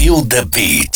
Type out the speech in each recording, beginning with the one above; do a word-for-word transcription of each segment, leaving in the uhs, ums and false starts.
Feel the beat.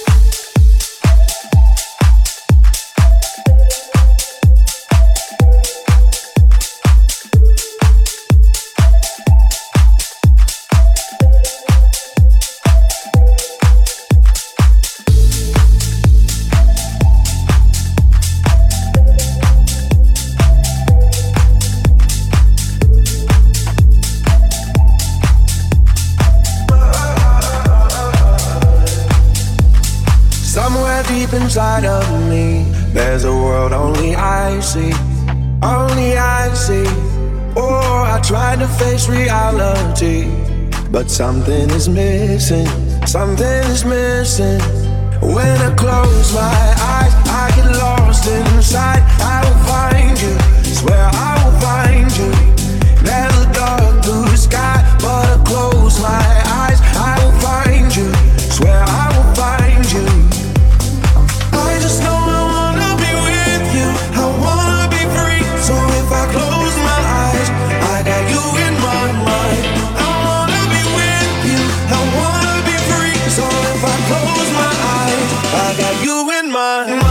Inside of me, there's a world only I see, only I see. Oh, I tried to face reality, but something is missing, something is missing. When I close my eyes, I get lost inside. I will find you, swear I will find you. There's a dark blue sky, but I close my eyes, I will find you, swear I will find you. I just know I wanna be with you, I wanna be free. So if I close my eyes, I got you in my mind. I wanna be with you, I wanna be free. So if I close my eyes, I got you in my mind.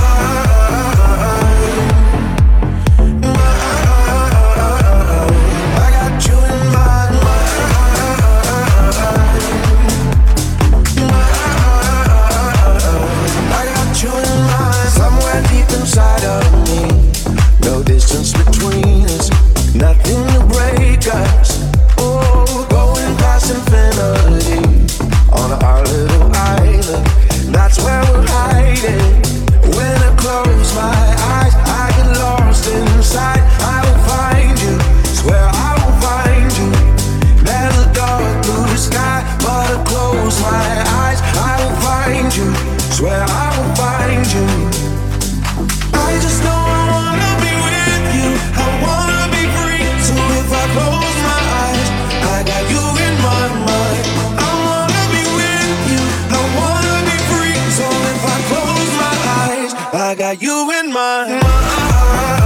I got you in my inside of me, no distance between us, nothing to break us. Oh, going past infinity on our little island, that's where we're hiding. When I close my eyes, I get lost inside. I will find you, swear I will find you. There's a dark blue sky, but I close my eyes, I will find you, swear I will find you. I just know I wanna be with you, I wanna be free. So if I close my eyes, I got you in my mind. I wanna be with you, I wanna be free. So if I close my eyes, I got you in my mind.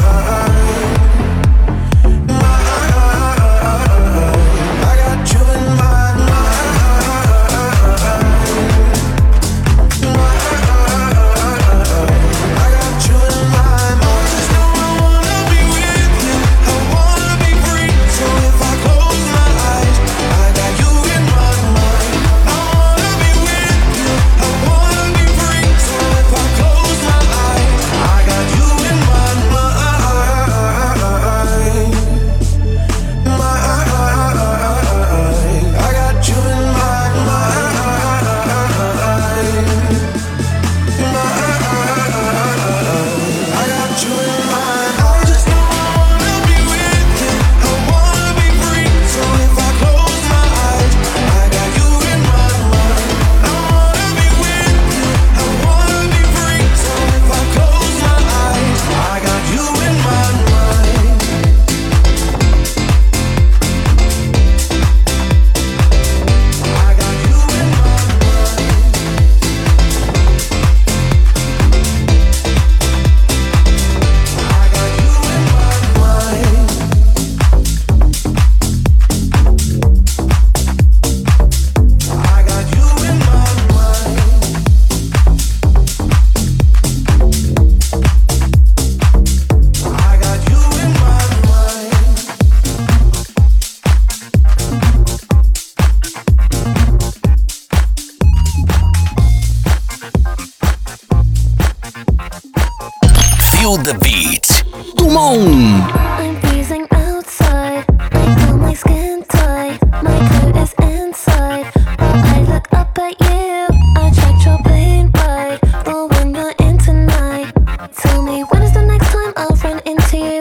Feel the beat. Dumont. I'm freezing outside. I feel my skin tight. My coat is inside. While I look up at you, I checked your plane ride. But when you're in tonight, tell me when is the next time I'll run into you?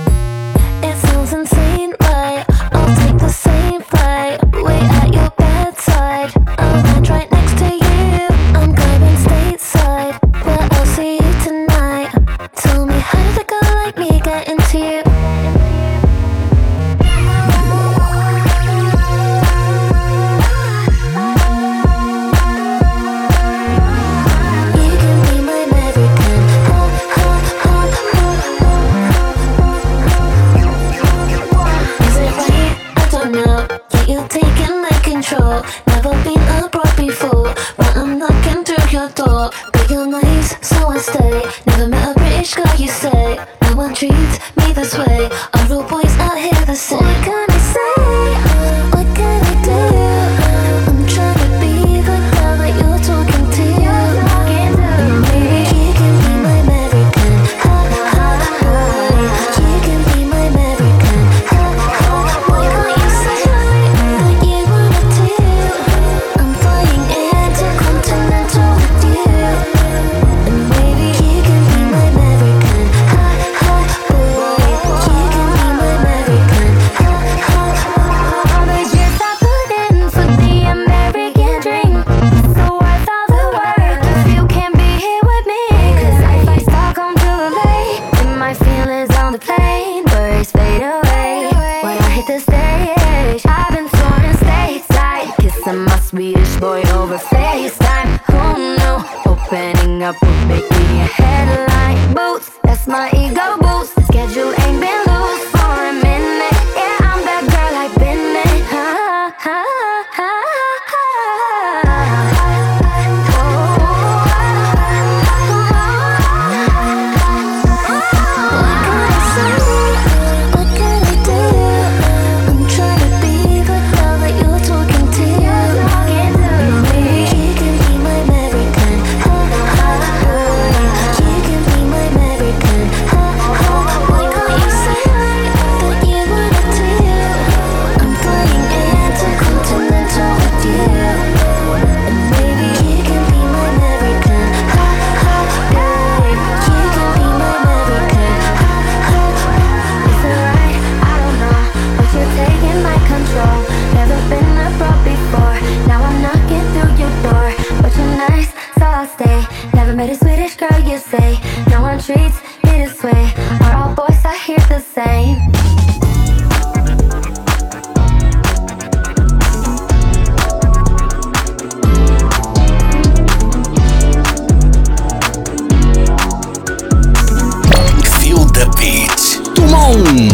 It sounds insane, right? I'll take the same flight. Wait at your bedside. I'll land right next to you. I'm going stateside. Where I'll see you tonight. Tell me, how did a girl like me get into you? You can be my American. Ha, ha, ha, ha. Is it right? I don't know. Yeah, you're taking my control. Never been a broad before, but I'm knocking through your door. But you're nice, so I stay. Never met a British girl, you say. No one treats me this way. Are real boys out here the same? What can I say? What can I do? I'm trying to be the girl that you're talking to. Maybe you can be my American. Ha ha ha. You can be my American. Ha ha. Why can't you say that you wanna do? I'm flying intercontinental with you. And maybe you can be my American. Ha ha. Boy, you can be my American. Ha ha. All the years I put in for the American dream, so worth all the work if you can be here with me. 'Cause if I start come too late, then my feelings on the plane, worries fade away. When I hit the stage, I've been touring stateside, kissing my Swedish boy over FaceTime. Oh no, opening up would make me a headline. Boots, that's my ego boost. Schedule ain't been loose for a minute. Yeah, I'm that girl I've been in. Ha ha ha ha. What can I say? What can I do? I'm trying to be the girl that you're talking to. Maybe you can be my American. Ha ha. You can be my American. Ha ha. Why can't you say that you wanna do? I'm flying intercontinental with you. And maybe you can be my American. Ha ha. Babe, you can be my American. Ha ha. It's alright, I don't know, but you're taking my control. Never been abroad before, now I'm knocking through your door. But you're nice, so I'll stay. Never met a Swedish girl, you say. No one treats me this way. Are all boys out here the same? Feel the beat. Tout le monde.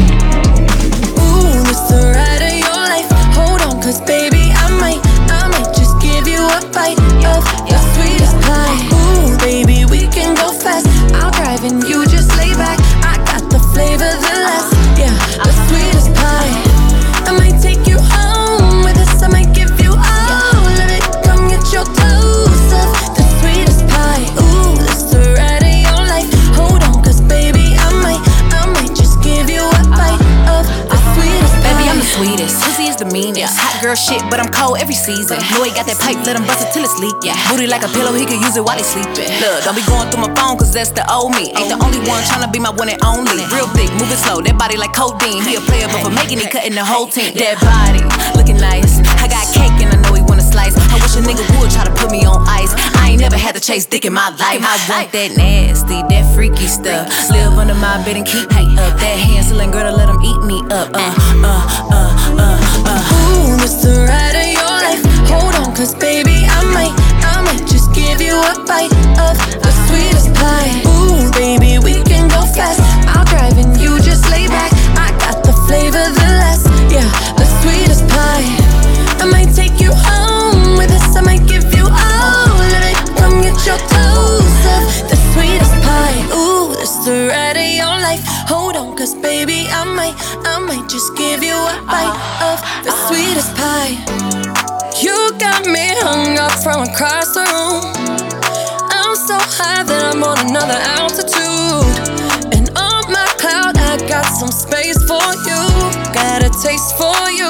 Ooh, it's the ride of your life. Hold on, 'cause baby, I might, I might just give you a bite of your sweetest pie. Ooh, baby, we can go fast. I'll drive and you just lay back. I got the flavor, the last, yeah, the sweetest pie. I might take you home with us. I might give you all of it. Come get your dose of the sweetest pie. Ooh, it's the ride of your life. Hold on, 'cause baby, I might, I might just give you a bite of the sweetest pie. Baby, I'm the sweetest. Pussy is the meanest. Hot girl shit, but I'm cold every season. Know he got that pipe, let him bust it till it's leak. Yeah. Booty like a pillow, he could use it while he sleeping. Look, don't be going through my phone, 'cause that's the old me. Ain't the only one tryna be my one and only. Real thick, moving slow, that body like codeine. He a player, but for making it, cutting the whole team. That body, looking nice. I got cake and I know he wanna slice. I wish a nigga would try to put me on ice. I ain't never had to chase dick in my life. I want that nasty, that freaky stuff. Live under my bed and keep me up. That handling girl to let him eat me up. Uh, uh, uh, uh, uh. Ooh, it's the ride of your life. Hold on, 'cause baby, I might, I might just give you a bite of the sweetest pie. Ooh, baby, we can go fast. I'll drive and you just lay back. I got the flavor, the last, yeah, the sweetest pie. I might take you home with us. I might give you all of it. Come get your dose of the sweetest pie. Ooh, it's the ride of your life. Hold on, 'cause baby, I might, I might just give you a bite of the sweetest pie. You got me hung up from across the room. I'm so high that I'm on another altitude. And on my cloud, I got some space for you. Got a taste for you.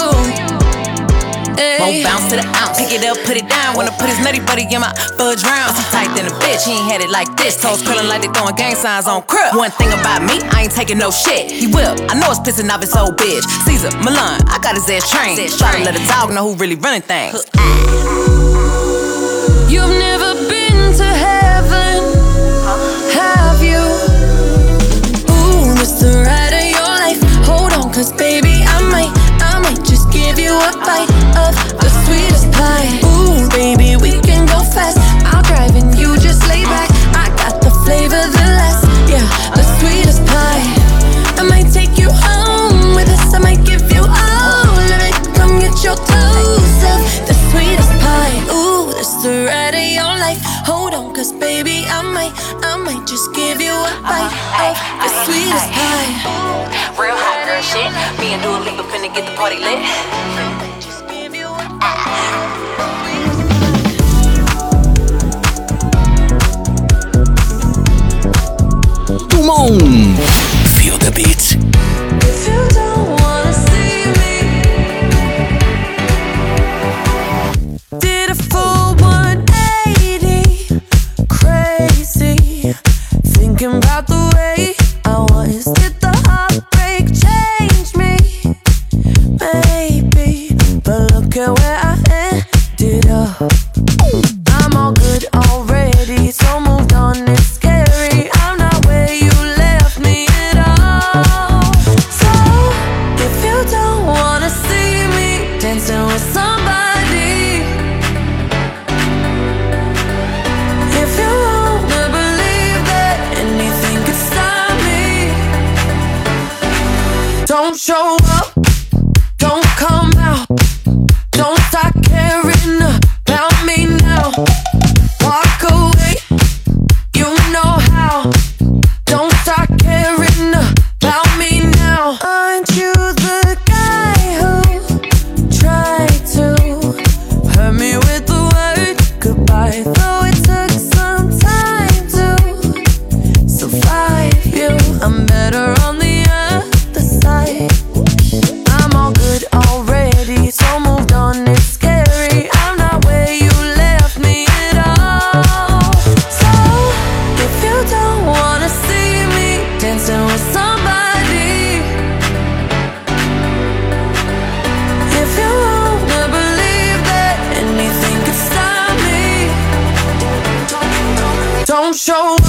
Ay. Won't bounce to the ounce. Pick it up, put it down. Wanna put his nutty buddy in my fudge round. I'm tight than a bitch, he ain't had it like this. Toes curling like they throwing gang signs on crib. One thing about me, I ain't taking no shit. He will, I know it's pissing off his old bitch. Caesar, Milan, I got his ass trained. Try to let a dog know who really running things. You've never been to heaven, have you? Ooh, it's the ride of your life. Hold on, 'cause baby, I might, I might just give you a bite of the sweetest pie. Ooh, baby, we can go fast. I'll drive and you just lay back. I got the flavor, the last, yeah, the sweetest pie. I might take you home with us. I might give you all of it. Come get your dose of the sweetest pie. the ride of your life. Hold on, cause baby, I might, I might just give you a bite of the sweetest pie. Real hot girl shit. Me and Dua Lipa finna get the party lit. Just give you a bite. Tout le monde, feel the beat. If you don't wanna see me, did a full one eighty, crazy, thinking about the way I was. Did the heartbreak change me? Maybe, but look at where I ended up. I'm all good already, so moved on, it's scary. I'm not where you left me at all. So, if you don't wanna see me dancing with somebody, if you wanna believe that anything could stop me, don't show up, don't come out, don't start caring about me now. Walk away, you know how. Don't start caring about me now. Aren't you the guy who tried to hurt me with the word goodbye? Though it took some time to survive you, I'm better on the other side. I'm all good already, so moved on, it's scary. I'm not where you left me at all. So, if you don't wanna see me dancing with somebody, if you wanna believe that anything could stop me, don't show